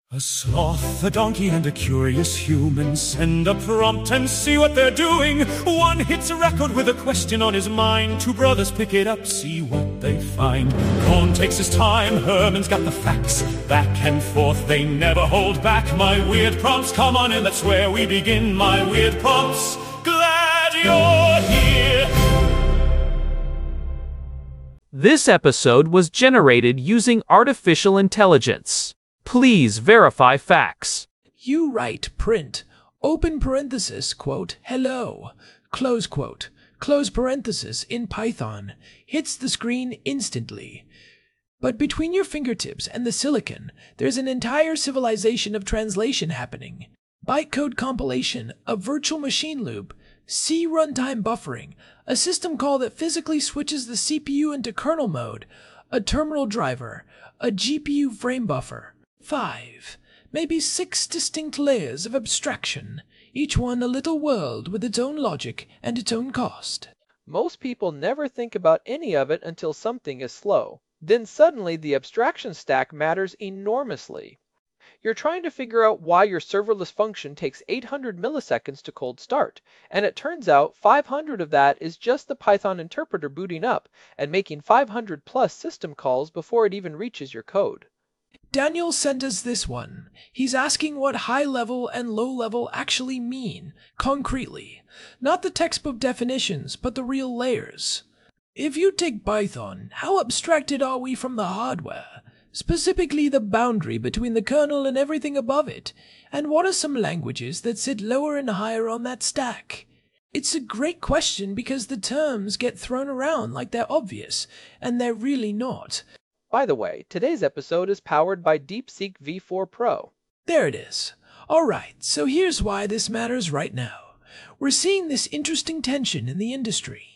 A sloth, a donkey, and a curious human send a prompt and see what they're doing. One hits a record with a question on his mind. Two brothers pick it up, see what they find. Cohn takes his time, Herman's got the facts. Back and forth, they never hold back. My weird prompts, come on in, that's where we begin. My weird prompts, glad you're here. This episode was generated using artificial intelligence. Please verify facts. You write print, open parenthesis, quote, hello, close quote, close parenthesis in Python, hits the screen instantly. But between your fingertips and the silicon, there's an entire civilization of translation happening. Bytecode compilation, a virtual machine loop, C runtime buffering, a system call that physically switches the CPU into kernel mode, a terminal driver, a GPU frame buffer. 5, maybe 6 distinct layers of abstraction, each one a little world with its own logic and its own cost. Most people never think about any of it until something is slow. Then suddenly the abstraction stack matters enormously. You're trying to figure out why your serverless function takes 800 milliseconds to cold start, and it turns out 500 of that is just the Python interpreter booting up and making 500 plus system calls before it even reaches your code. Daniel sent us this one. He's asking what high level and low level actually mean, concretely. Not the textbook definitions, but the real layers. If you take Python, how abstracted are we from the hardware? Specifically the boundary between the kernel and everything above it. And what are some languages that sit lower and higher on that stack? It's a great question because the terms get thrown around like they're obvious, and they're really not. By the way, today's episode is powered by DeepSeek V4 Pro. There it is. Alright, so here's why this matters right now. We're seeing this interesting tension in the industry.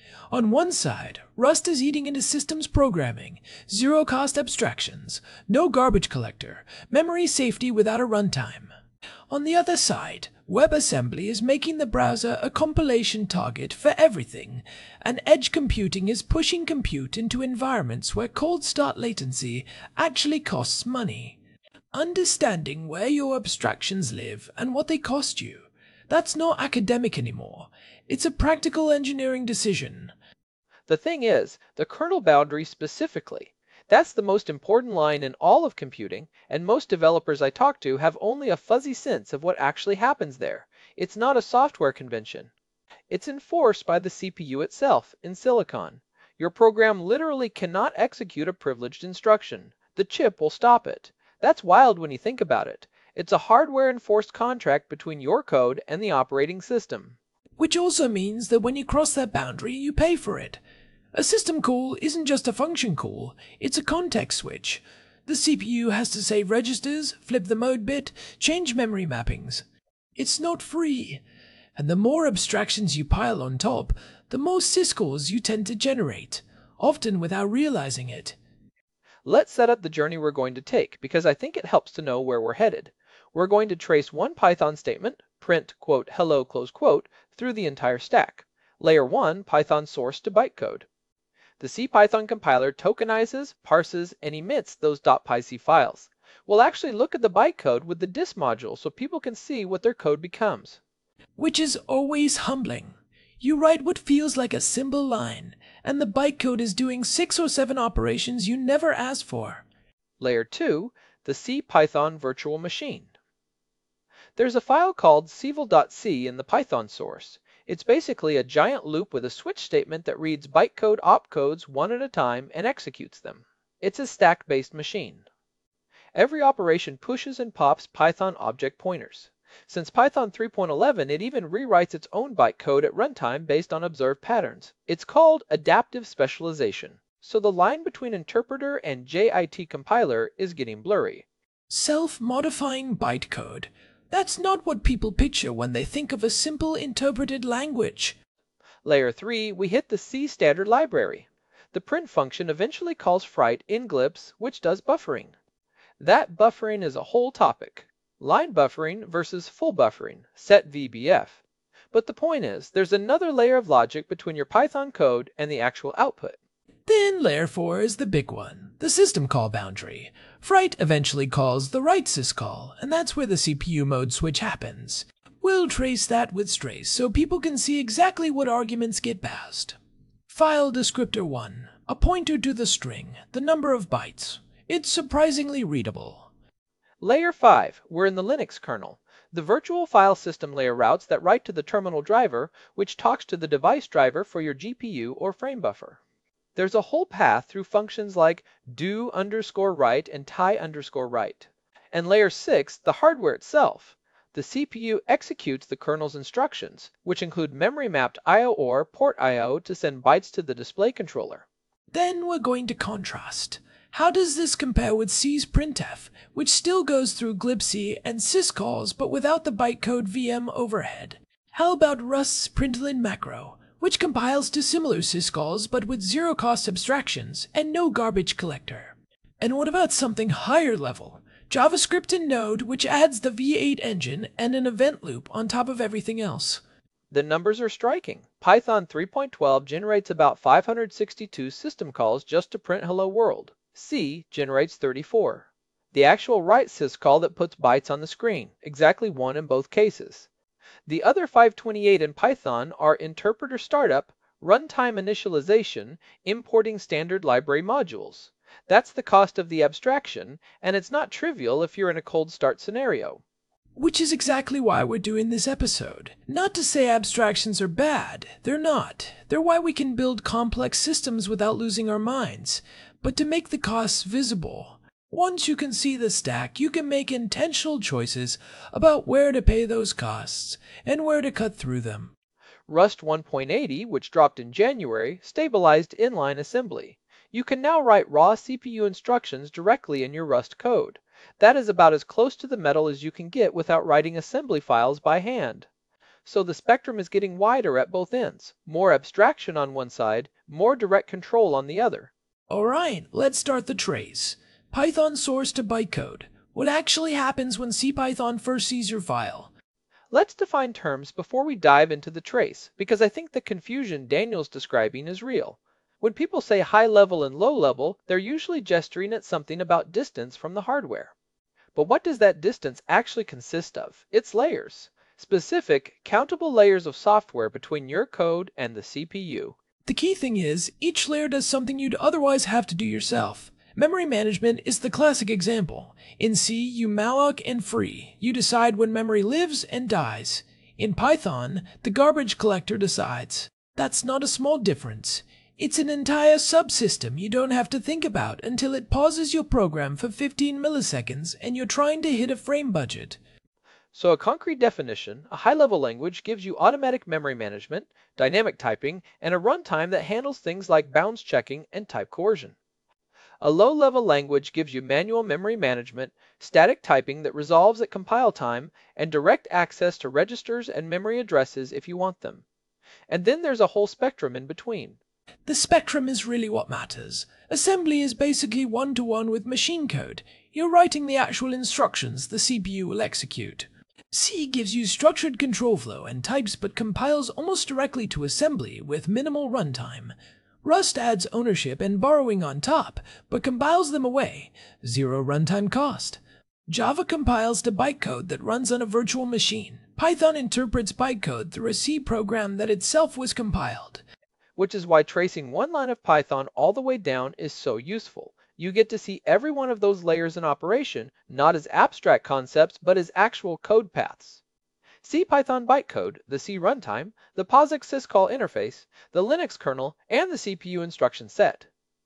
On one side, Rust is eating into systems programming, zero-cost abstractions, no garbage collector, memory safety without a runtime. On the other side, WebAssembly is making the browser a compilation target for everything, and edge computing is pushing compute into environments where cold start latency actually costs money. Understanding where your abstractions live and what they cost you, that's not academic anymore. It's a practical engineering decision. The thing is, the kernel boundary specifically. That's the most important line in all of computing, and most developers I talk to have only a fuzzy sense of what actually happens there. It's not a software convention. It's enforced by the CPU itself, in silicon. Your program literally cannot execute a privileged instruction. The chip will stop it. That's wild when you think about it. It's a hardware-enforced contract between your code and the operating system. Which also means that when you cross that boundary, you pay for it. A system call isn't just a function call, it's a context switch. The CPU has to save registers, flip the mode bit, change memory mappings. It's not free. And the more abstractions you pile on top, the more syscalls you tend to generate, often without realizing it. Let's set up the journey we're going to take, because I think it helps to know where we're headed. We're going to trace one Python statement, print, quote, hello, close quote, through the entire stack. Layer 1, Python source to bytecode. The CPython compiler tokenizes, parses, and emits those .pyc files. We'll actually look at the bytecode with the dis module so people can see what their code becomes. Which is always humbling. You write what feels like a simple line, and the bytecode is doing 6 or 7 operations you never asked for. Layer 2, the CPython virtual machine. There's a file called cvil.c in the Python source. It's basically a giant loop with a switch statement that reads bytecode opcodes one at a time and executes them. It's a stack-based machine. Every operation pushes and pops Python object pointers. Since Python 3.11, it even rewrites its own bytecode at runtime based on observed patterns. It's called adaptive specialization. So the line between interpreter and JIT compiler is getting blurry. Self-modifying bytecode. That's not what people picture when they think of a simple interpreted language. Layer 3, we hit the C standard library. The print function eventually calls Frite nglyph, which does buffering. That buffering is a whole topic. Line buffering versus full buffering, set VBF. But the point is, there's another layer of logic between your Python code and the actual output. Then layer 4 is the big one, the system call boundary. Fright eventually calls the write syscall, and that's where the CPU mode switch happens. We'll trace that with strace so people can see exactly what arguments get passed. File descriptor 1, a pointer to the string, the number of bytes. It's surprisingly readable. Layer 5, we're in the Linux kernel. The virtual file system layer routes that write to the terminal driver, which talks to the device driver for your GPU or frame buffer. There's a whole path through functions like do_write and tie_write. And layer 6, the hardware itself. The CPU executes the kernel's instructions, which include memory-mapped I/O or port I/O to send bytes to the display controller. Then we're going to contrast. How does this compare with C's printf, which still goes through glibc and syscalls but without the bytecode VM overhead? How about Rust's println macro, which compiles to similar syscalls but with zero-cost abstractions and no garbage collector? And what about something higher level? JavaScript and Node, which adds the V8 engine and an event loop on top of everything else. The numbers are striking. Python 3.12 generates about 562 system calls just to print hello world. C generates 34. The actual write syscall that puts bytes on the screen, exactly 1 in both cases. The other 528 in Python are interpreter startup, runtime initialization, importing standard library modules. That's the cost of the abstraction, and it's not trivial if you're in a cold start scenario. Which is exactly why we're doing this episode. Not to say abstractions are bad, they're not. They're why we can build complex systems without losing our minds, but to make the costs visible. Once you can see the stack, you can make intentional choices about where to pay those costs and where to cut through them. Rust 1.80, which dropped in January, stabilized inline assembly. You can now write raw CPU instructions directly in your Rust code. That is about as close to the metal as you can get without writing assembly files by hand. So the spectrum is getting wider at both ends. More abstraction on one side, more direct control on the other. Alright, let's start the trace. Python source to bytecode. What actually happens when CPython first sees your file? Let's define terms before we dive into the trace, because I think the confusion Daniel's describing is real. When people say high level and low level, they're usually gesturing at something about distance from the hardware. But what does that distance actually consist of? It's layers. Specific, countable layers of software between your code and the CPU. The key thing is, each layer does something you'd otherwise have to do yourself. Memory management is the classic example. In C, you malloc and free. You decide when memory lives and dies. In Python, the garbage collector decides. That's not a small difference. It's an entire subsystem you don't have to think about until it pauses your program for 15 milliseconds and you're trying to hit a frame budget. So a concrete definition, a high-level language gives you automatic memory management, dynamic typing, and a runtime that handles things like bounds checking and type coercion. A low-level language gives you manual memory management, static typing that resolves at compile time, and direct access to registers and memory addresses if you want them. And then there's a whole spectrum in between. The spectrum is really what matters. Assembly is basically one-to-one with machine code. You're writing the actual instructions the CPU will execute. C gives you structured control flow and types but compiles almost directly to assembly with minimal runtime. Rust adds ownership and borrowing on top, but compiles them away. Zero runtime cost. Java compiles to bytecode that runs on a virtual machine. Python interprets bytecode through a C program that itself was compiled. Which is why tracing one line of Python all the way down is so useful. You get to see every one of those layers in operation, not as abstract concepts, but as actual code paths. CPython bytecode, the C runtime, the POSIX syscall interface, the Linux kernel, and the CPU instruction set.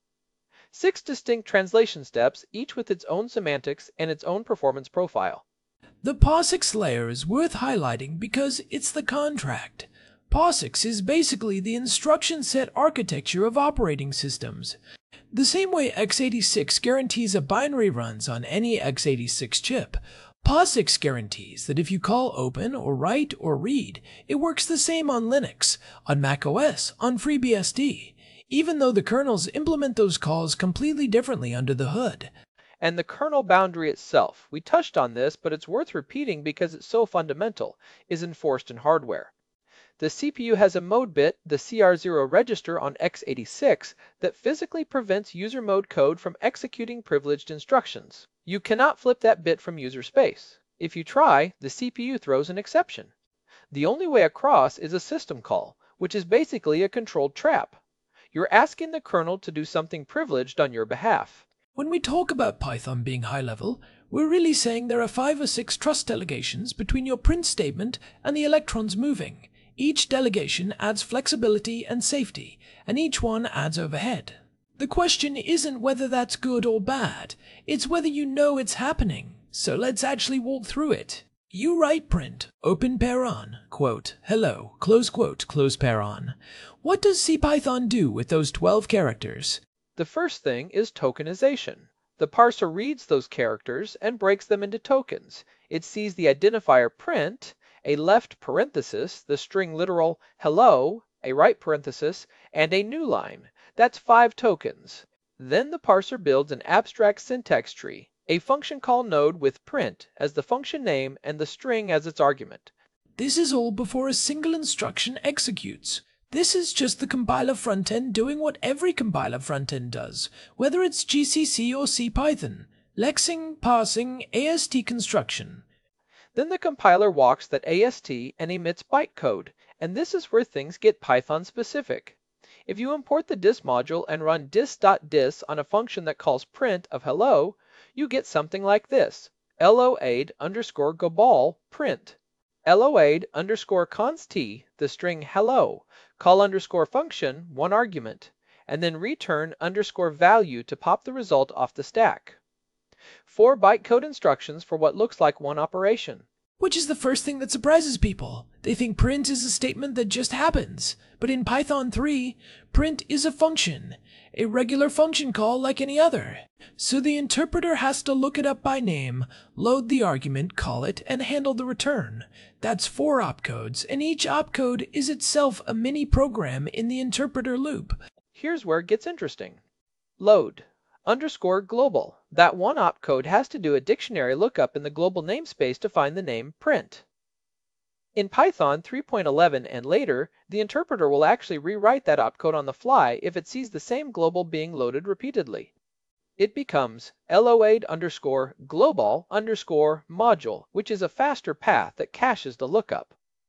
6 distinct translation steps, each with its own semantics and its own performance profile. The POSIX layer is worth highlighting because it's the contract. POSIX is basically the instruction set architecture of operating systems. The same way x86 guarantees a binary runs on any x86 chip, POSIX guarantees that if you call open or write or read, it works the same on Linux, on macOS, on FreeBSD, even though the kernels implement those calls completely differently under the hood. And the kernel boundary itself, we touched on this, but it's worth repeating because it's so fundamental, is enforced in hardware. The CPU has a mode bit, the CR0 register on x86, that physically prevents user mode code from executing privileged instructions. You cannot flip that bit from user space. If you try, the CPU throws an exception. The only way across is a system call, which is basically a controlled trap. You're asking the kernel to do something privileged on your behalf. When we talk about Python being high level, we're really saying there are 5 or 6 trust delegations between your print statement and the electrons moving. Each delegation adds flexibility and safety, and each one adds overhead. The question isn't whether that's good or bad, it's whether you know it's happening. So let's actually walk through it. You write print, open pair on, quote, hello, close quote, close pair on. What does CPython do with those 12 characters? The first thing is tokenization. The parser reads those characters and breaks them into tokens. It sees the identifier print, a left parenthesis, the string literal hello, a right parenthesis, and a new line. That's 5 tokens. Then the parser builds an abstract syntax tree, a function call node with print as the function name and the string as its argument. This is all before a single instruction executes. This is just the compiler frontend doing what every compiler frontend does, whether it's GCC or CPython, lexing, parsing, AST construction. Then the compiler walks that AST and emits bytecode, and this is where things get Python specific. If you import the dis module and run dis.dis on a function that calls print of hello, you get something like this, load underscore global print. Load underscore const, the string hello, call underscore function, one argument, and then return underscore value to pop the result off the stack. 4 bytecode instructions for what looks like one operation. Which is the first thing that surprises people. They think print is a statement that just happens. But in Python 3, print is a function, a regular function call like any other. So the interpreter has to look it up by name, load the argument, call it, and handle the return. That's 4 opcodes, and each opcode is itself a mini program in the interpreter loop. Here's where it gets interesting. Load underscore global. That one opcode has to do a dictionary lookup in the global namespace to find the name print. In Python 3.11 and later, the interpreter will actually rewrite that opcode on the fly if it sees the same global being loaded repeatedly. It becomes load underscore global underscore module, which is a faster path that caches the lookup.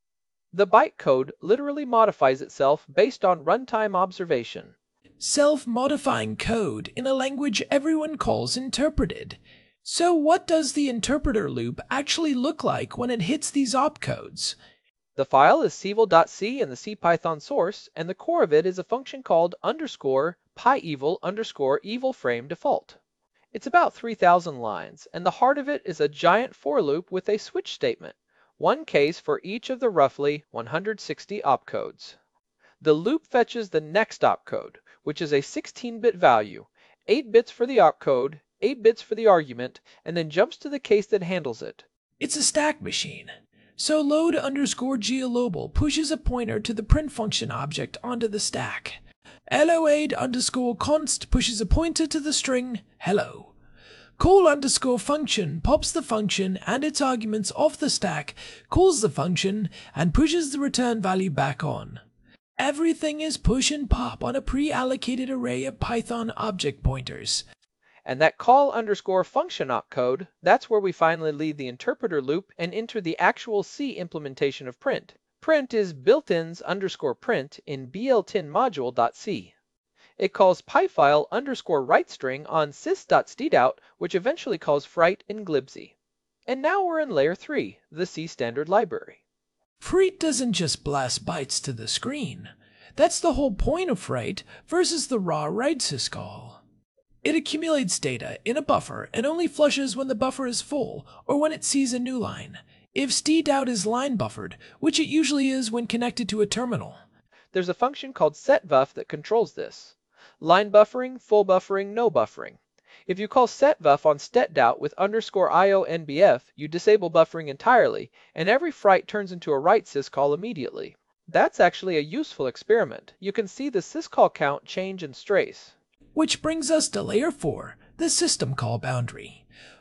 The bytecode literally modifies itself based on runtime observation. Self-modifying code in a language everyone calls interpreted. So what does the interpreter loop actually look like when it hits these opcodes? The file is cvil.c in the CPython source, and the core of it is a function called underscore pyevil underscore evilframe default. It's about 3,000 lines, and the heart of it is a giant for loop with a switch statement, one case for each of the roughly 160 opcodes. The loop fetches the next opcode, which is a 16-bit value, 8 bits for the opcode, 8 bits for the argument, and then jumps to the case that handles it. It's a stack machine. So load underscore global pushes a pointer to the print function object onto the stack. Load underscore const pushes a pointer to the string hello. Call underscore function pops the function and its arguments off the stack, calls the function, and pushes the return value back on. Everything is push and pop on a pre-allocated array of Python object pointers. And that call underscore function opcode, that's where we finally leave the interpreter loop and enter the actual C implementation of print. Print is built-ins underscore print in bltin module.c. It calls pyfile underscore writestring on sys.stdout, which eventually calls frite in glibc. And now we're in layer 3, the C standard library. Frite doesn't just blast bytes to the screen. That's the whole point of Frite versus the raw write syscall. It accumulates data in a buffer and only flushes when the buffer is full or when it sees a new line, if stdout is line buffered, which it usually is when connected to a terminal. There's a function called setbuff that controls this. Line buffering, full buffering, no buffering. If you call setbuff on stdout with underscore ionbf, you disable buffering entirely, and every frite turns into a write syscall immediately. That's actually a useful experiment. You can see the syscall count change in strace. Which brings us to layer 4, the system call boundary.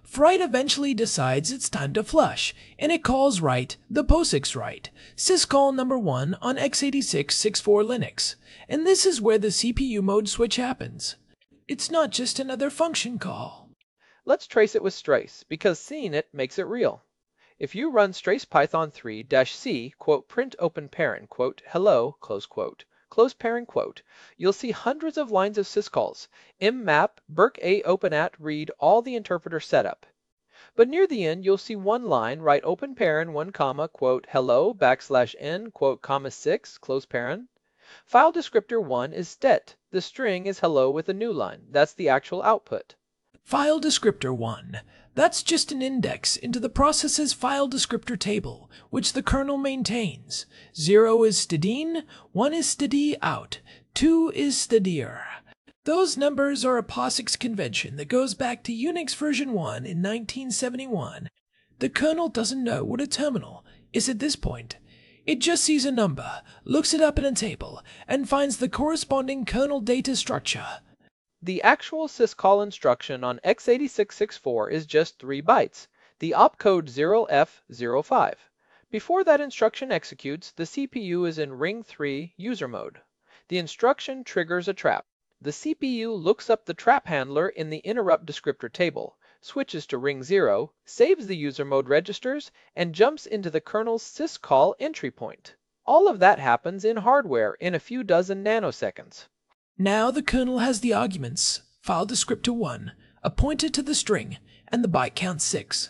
Fright eventually decides it's time to flush, and it calls write the POSIX write, syscall number 1 on x86-64 Linux, and this is where the CPU mode switch happens. It's not just another function call. Let's trace it with Strace, because seeing it makes it real. If you run strace python 3-c, print open paren, hello, close paren quote, you'll see hundreds of lines of syscalls, mmap, burk a openat, read, all the interpreter setup. But near the end, you'll see one line, write open paren 1, hello, \n, comma 6, close paren. File descriptor 1 is stet. The string is hello with a new line. That's the actual output. File descriptor 1. That's just an index into the process's file descriptor table, which the kernel maintains. 0 is stdin, 1 is std out, 2 is stdir. Those numbers are a POSIX convention that goes back to Unix version 1 in 1971. The kernel doesn't know what a terminal is at this point. It just sees a number, looks it up in a table, and finds the corresponding kernel data structure. The actual syscall instruction on x86-64 is just 3 bytes, the opcode 0f05. Before that instruction executes, the CPU is in ring 3 user mode. The instruction triggers a trap. The CPU looks up the trap handler in the interrupt descriptor table, switches to ring 0, saves the user mode registers, and jumps into the kernel's syscall entry point. All of that happens in hardware in a few dozen nanoseconds. Now the kernel has the arguments, file descriptor 1, a pointer to the string, and the byte count 6.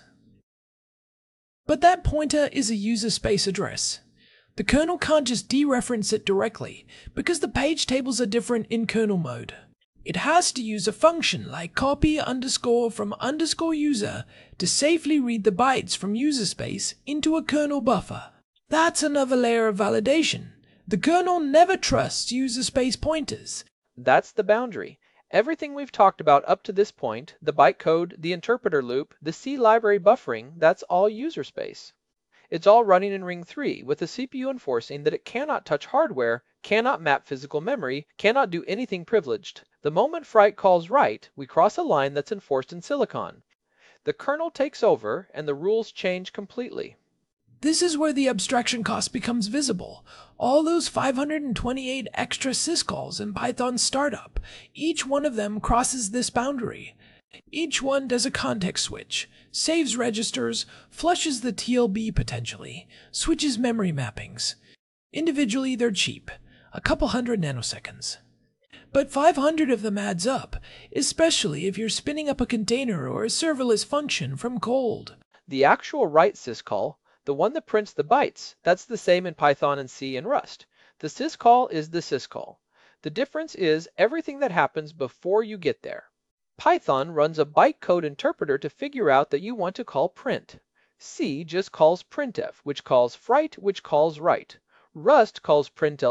But that pointer is a user space address. The kernel can't just dereference it directly, because the page tables are different in kernel mode. It has to use a function like copy underscore from underscore user to safely read the bytes from user space into a kernel buffer. That's another layer of validation. The kernel never trusts user space pointers. That's the boundary. Everything we've talked about up to this point, the bytecode, the interpreter loop, the C library buffering, that's all user space. It's all running in ring 3, with the CPU enforcing that it cannot touch hardware, cannot map physical memory, cannot do anything privileged. The moment Fright calls write, we cross a line that's enforced in silicon. The kernel takes over, and the rules change completely. This is where the abstraction cost becomes visible. All those 528 extra syscalls in Python startup, each one of them crosses this boundary. Each one does a context switch, saves registers, flushes the TLB potentially, switches memory mappings. Individually they're cheap, a couple hundred nanoseconds. But 500 of them adds up, especially if you're spinning up a container or a serverless function from cold. The actual write syscall, the one that prints the bytes, that's the same in Python and C and Rust. The syscall is the syscall. The difference is everything that happens before you get there. Python runs a bytecode interpreter to figure out that you want to call print. C just calls printf, which calls fright, which calls write. Rust calls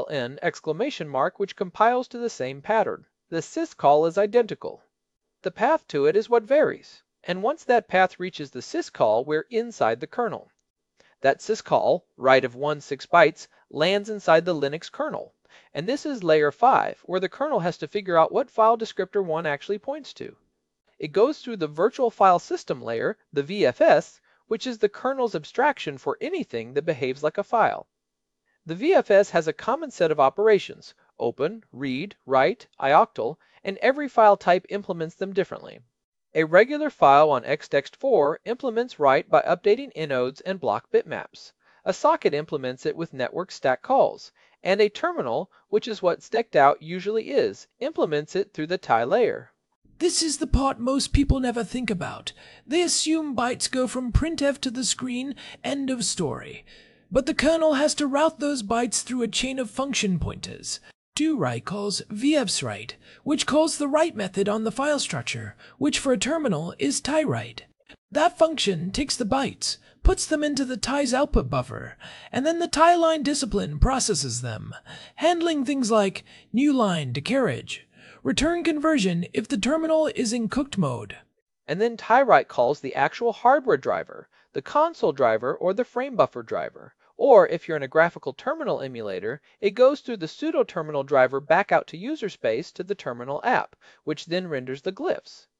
println, which compiles to the same pattern. The syscall is identical. The path to it is what varies. And once that path reaches the syscall, we're inside the kernel. That syscall, write of 6 bytes, lands inside the Linux kernel. And this is layer 5, where the kernel has to figure out what file descriptor 1 actually points to. It goes through the virtual file system layer, the VFS, which is the kernel's abstraction for anything that behaves like a file. The VFS has a common set of operations, open, read, write, ioctl, and every file type implements them differently. A regular file on xtext4 implements write by updating inodes and block bitmaps. A socket implements it with network stack calls, and a terminal, which is what StectOut usually is, implements it through the TIE layer. This is the part most people never think about. They assume bytes go from printf to the screen, end of story. But the kernel has to route those bytes through a chain of function pointers. DoWrite calls vfsWrite, which calls the write method on the file structure, which for a terminal is TIEWrite. That function takes the bytes, puts them into the TIE's output buffer, and then the TIE line discipline processes them, handling things like new line to carriage, return conversion if the terminal is in cooked mode. And then TIEWrite calls the actual hardware driver, the console driver or the frame buffer driver. Or, if you're in a graphical terminal emulator, it goes through the pseudo-terminal driver back out to user space to the terminal app, which then renders the glyphs.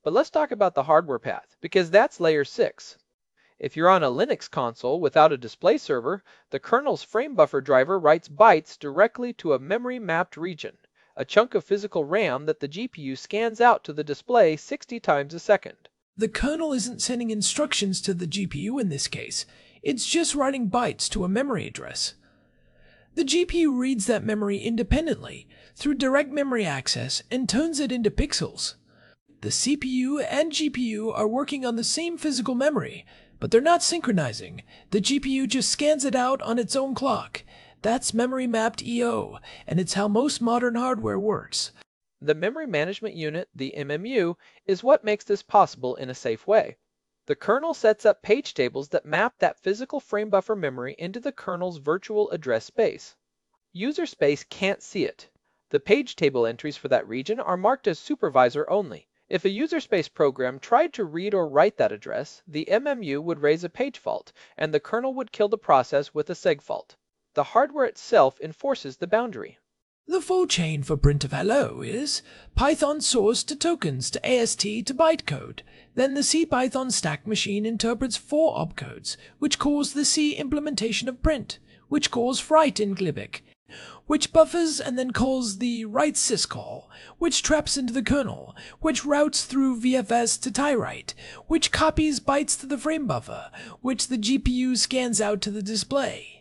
But let's talk about the hardware path, because that's layer 6. If you're on a Linux console without a display server, the kernel's frame buffer driver writes bytes directly to a memory-mapped region, a chunk of physical RAM that the GPU scans out to the display 60 times a second. The kernel isn't sending instructions to the GPU in this case, it's just writing bytes to a memory address. The GPU reads that memory independently through direct memory access and turns it into pixels. The CPU and GPU are working on the same physical memory, but they're not synchronizing. The GPU just scans it out on its own clock. That's memory-mapped EO, and it's how most modern hardware works. The Memory Management Unit, the MMU, is what makes this possible in a safe way. The kernel sets up page tables that map that physical frame buffer memory into the kernel's virtual address space. User space can't see it. The page table entries for that region are marked as supervisor only. If a user space program tried to read or write that address, the MMU would raise a page fault, and the kernel would kill the process with a seg fault. The hardware itself enforces the boundary. The full chain for printf-hello is Python source to tokens to AST to bytecode. Then the CPython stack machine interprets 4 opcodes, which calls the C implementation of print, which calls write in glybic, which buffers and then calls the write syscall, which traps into the kernel, which routes through VFS to TIWrite, which copies bytes to the frame buffer, which the GPU scans out to the display.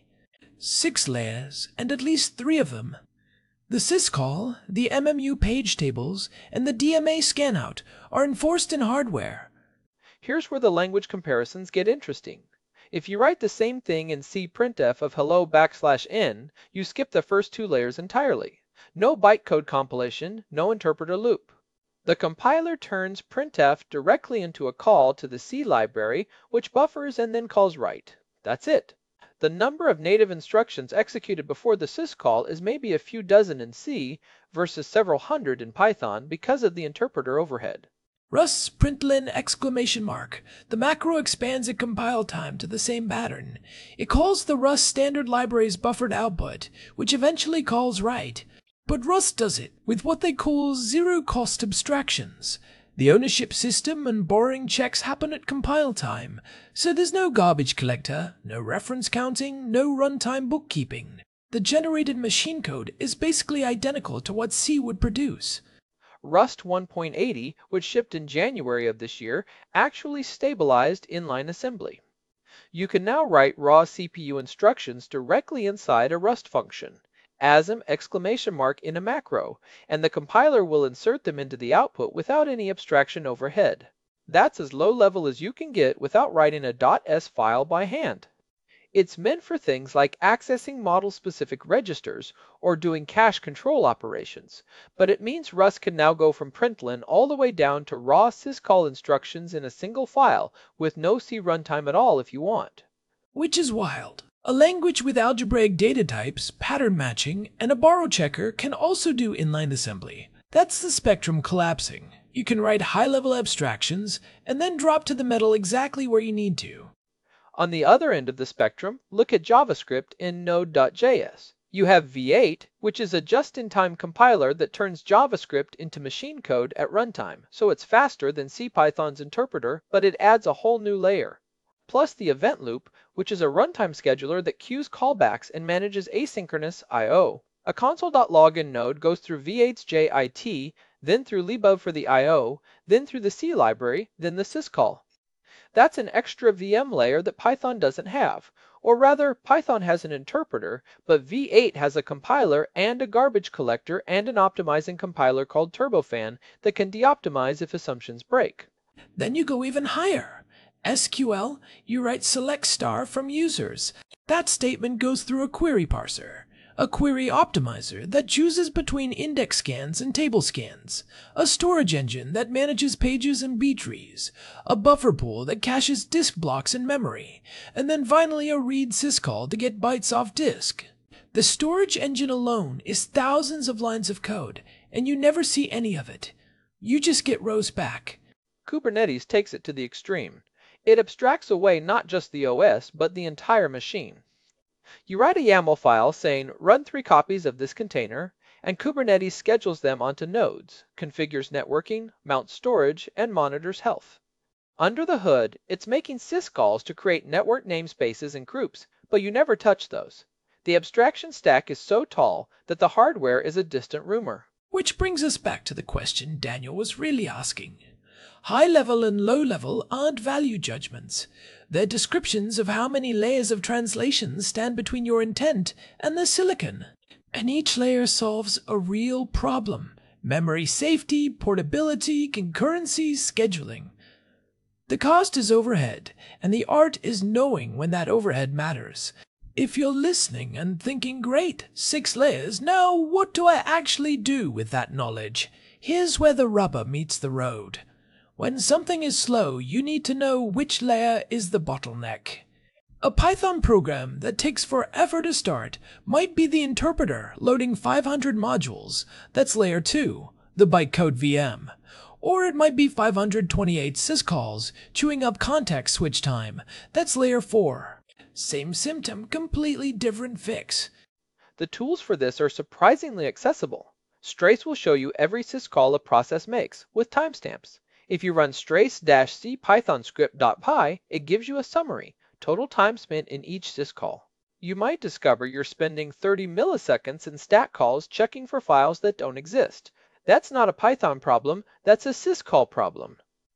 6 layers, and at least 3 of them. The syscall, the MMU page tables, and the DMA scanout are enforced in hardware. Here's where the language comparisons get interesting. If you write the same thing in cprintf of hello\n, you skip the first 2 layers entirely. No bytecode compilation, no interpreter loop. The compiler turns printf directly into a call to the C library, which buffers and then calls write. That's it. The number of native instructions executed before the syscall is maybe a few dozen in C versus several hundred in Python because of the interpreter overhead. Rust's println exclamation mark. The macro expands at compile time to the same pattern. It calls the Rust standard library's buffered output, which eventually calls write. But Rust does it with what they call zero-cost abstractions. The ownership system and borrowing checks happen at compile time, so there's no garbage collector, no reference counting, no runtime bookkeeping. The generated machine code is basically identical to what C would produce. Rust 1.80, which shipped in January of this year, actually stabilized inline assembly. You can now write raw CPU instructions directly inside a Rust function, asm exclamation mark in a macro, and the compiler will insert them into the output without any abstraction overhead. That's as low level as you can get without writing a .s file by hand. It's meant for things like accessing model-specific registers or doing cache control operations, but it means Rust can now go from println all the way down to raw syscall instructions in a single file with no C runtime at all if you want. Which is wild. A language with algebraic data types, pattern matching, and a borrow checker can also do inline assembly. That's the spectrum collapsing. You can write high-level abstractions and then drop to the metal exactly where you need to. On the other end of the spectrum, look at JavaScript in Node.js. You have V8, which is a just-in-time compiler that turns JavaScript into machine code at runtime, so it's faster than CPython's interpreter, but it adds a whole new layer. Plus the event loop, which is a runtime scheduler that queues callbacks and manages asynchronous I/O. A console.log in Node goes through V8's JIT, then through libov for the I/O, then through the C library, then the syscall. That's an extra VM layer that Python doesn't have. Or rather, Python has an interpreter, but V8 has a compiler and a garbage collector and an optimizing compiler called Turbofan that can deoptimize if assumptions break. Then you go even higher. SQL, you write select star from users. That statement goes through a query parser, a query optimizer that chooses between index scans and table scans, a storage engine that manages pages and B trees, a buffer pool that caches disk blocks in memory, and then finally a read syscall to get bytes off disk. The storage engine alone is thousands of lines of code, and you never see any of it. You just get rows back. Kubernetes takes it to the extreme. It abstracts away not just the OS, but the entire machine. You write a YAML file saying run 3 copies of this container, and Kubernetes schedules them onto nodes, configures networking, mounts storage, and monitors health. Under the hood, it's making syscalls to create network namespaces and groups, but you never touch those. The abstraction stack is so tall that the hardware is a distant rumor. Which brings us back to the question Daniel was really asking. High-level and low-level aren't value judgments. They're descriptions of how many layers of translation stand between your intent and the silicon. And each layer solves a real problem. Memory safety, portability, concurrency, scheduling. The cost is overhead, and the art is knowing when that overhead matters. If you're listening and thinking, great, 6 layers, now what do I actually do with that knowledge? Here's where the rubber meets the road. When something is slow, you need to know which layer is the bottleneck. A Python program that takes forever to start might be the interpreter loading 500 modules. That's layer 2, the bytecode VM. Or it might be 528 syscalls chewing up context switch time. That's layer 4. Same symptom, completely different fix. The tools for this are surprisingly accessible. Strace will show you every syscall a process makes, with timestamps. If you run strace-cpythonscript.py, it gives you a summary, total time spent in each syscall. You might discover you're spending 30 milliseconds in stat calls checking for files that don't exist. That's not a Python problem, that's a syscall problem.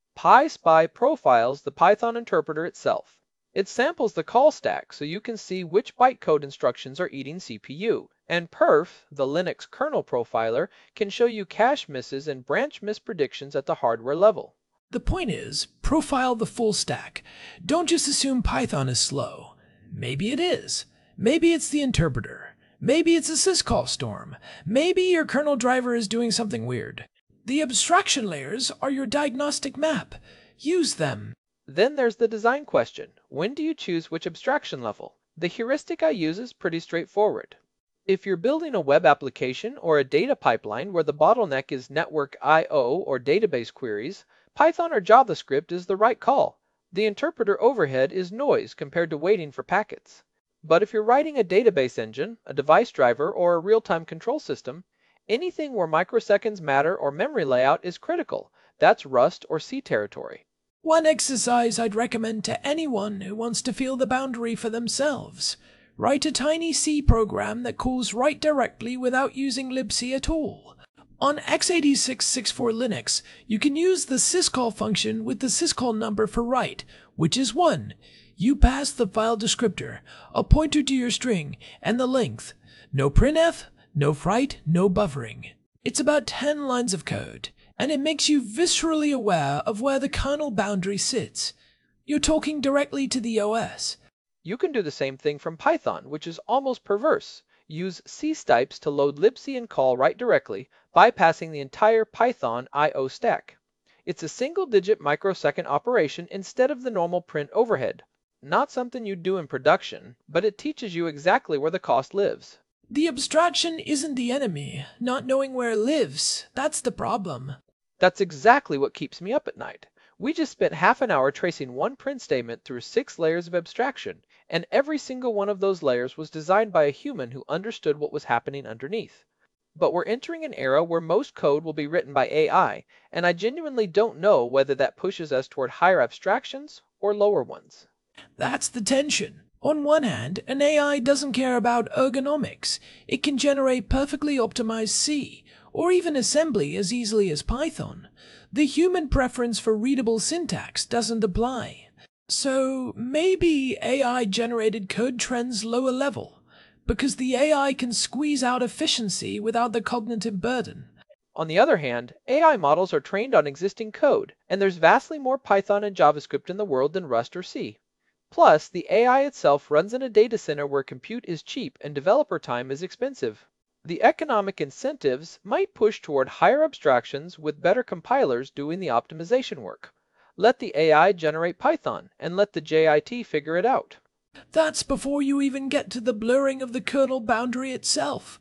PySpy profiles the Python interpreter itself. It samples the call stack so you can see which bytecode instructions are eating CPU, and perf, the Linux kernel profiler, can show you cache misses and branch mispredictions at the hardware level. The point is, profile the full stack. Don't just assume Python is slow. Maybe it is. Maybe it's the interpreter. Maybe it's a syscall storm. Maybe your kernel driver is doing something weird. The abstraction layers are your diagnostic map. Use them. Then there's the design question. When do you choose which abstraction level? The heuristic I use is pretty straightforward. If you're building a web application or a data pipeline where the bottleneck is network I/O or database queries, Python or JavaScript is the right call. The interpreter overhead is noise compared to waiting for packets. But if you're writing a database engine, a device driver, or a real-time control system, anything where microseconds matter or memory layout is critical. That's Rust or C territory. One exercise I'd recommend to anyone who wants to feel the boundary for themselves. Write a tiny C program that calls write directly without using libc at all. On x86-64 Linux, you can use the syscall function with the syscall number for write, which is 1. You pass the file descriptor, a pointer to your string, and the length. No printf, no write, no buffering. It's about 10 lines of code, and it makes you viscerally aware of where the kernel boundary sits. You're talking directly to the OS. You can do the same thing from Python, which is almost perverse. Use cstipes to load libc and call write directly, bypassing the entire Python I/O stack. It's a single-digit microsecond operation instead of the normal print overhead. Not something you'd do in production, but it teaches you exactly where the cost lives. The abstraction isn't the enemy. Not knowing where it lives, that's the problem. That's exactly what keeps me up at night. We just spent half an hour tracing one print statement through 6 layers of abstraction, and every single one of those layers was designed by a human who understood what was happening underneath. But we're entering an era where most code will be written by AI, and I genuinely don't know whether that pushes us toward higher abstractions or lower ones. That's the tension. On one hand, an AI doesn't care about ergonomics. It can generate perfectly optimized C, or even assembly as easily as Python. The human preference for readable syntax doesn't apply. So maybe AI-generated code trends lower level, because the AI can squeeze out efficiency without the cognitive burden. On the other hand, AI models are trained on existing code, and there's vastly more Python and JavaScript in the world than Rust or C. Plus, the AI itself runs in a data center where compute is cheap and developer time is expensive. The economic incentives might push toward higher abstractions with better compilers doing the optimization work. Let the AI generate Python, and let the JIT figure it out. That's before you even get to the blurring of the kernel boundary itself.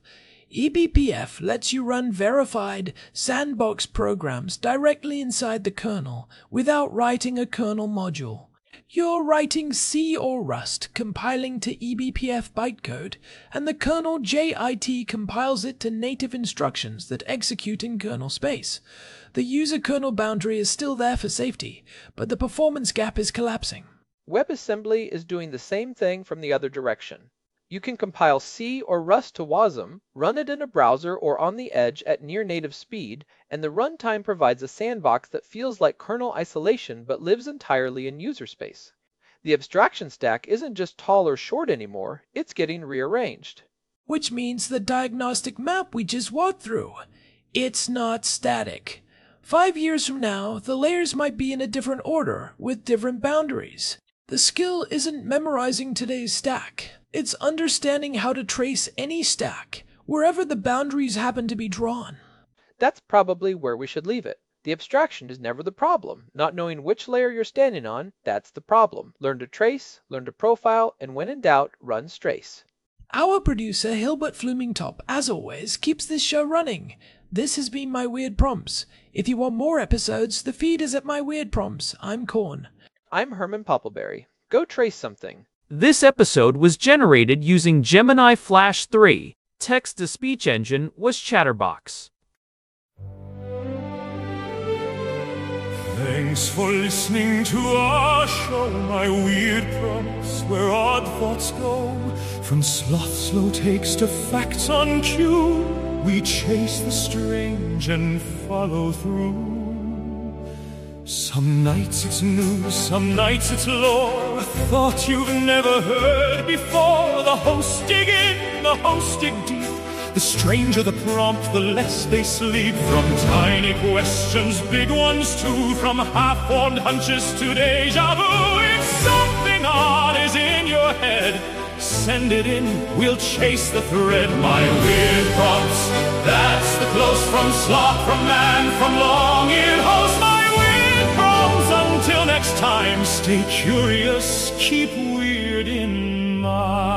eBPF lets you run verified sandbox programs directly inside the kernel without writing a kernel module. You're writing C or Rust, compiling to eBPF bytecode, and the kernel JIT compiles it to native instructions that execute in kernel space. The user-kernel boundary is still there for safety, but the performance gap is collapsing. WebAssembly is doing the same thing from the other direction. You can compile C or Rust to WASM, run it in a browser or on the edge at near native speed, and the runtime provides a sandbox that feels like kernel isolation but lives entirely in user space. The abstraction stack isn't just tall or short anymore, it's getting rearranged. Which means the diagnostic map we just walked through. It's not static. 5 years from now, the layers might be in a different order, with different boundaries. The skill isn't memorizing today's stack. It's understanding how to trace any stack, wherever the boundaries happen to be drawn. That's probably where we should leave it. The abstraction is never the problem. Not knowing which layer you're standing on, that's the problem. Learn to trace, learn to profile, and when in doubt, run strace. Our producer, Hilbert Flumingtop, as always, keeps this show running. This has been My Weird Prompts. If you want more episodes, the feed is at My Weird Prompts. I'm Korn. I'm Herman Poppleberry. Go trace something. This episode was generated using Gemini Flash 3. Text-to-speech engine was Chatterbox. Thanks for listening to our show, My Weird Prompts, where odd thoughts go. From sloth slow takes to facts on cue, we chase the strange and follow through. Some nights it's news, some nights it's lore, a thought you've never heard before. The hosts dig in, the hosts dig deep. The stranger the prompt, the less they sleep. From tiny questions, big ones too, from half-formed hunches to deja vu. If something odd is in your head, send it in, we'll chase the thread. My Weird Prompts, that's the close from sloth, from man, from long-eared host. My Weird Prompts, until next time, stay curious, keep weird in mind.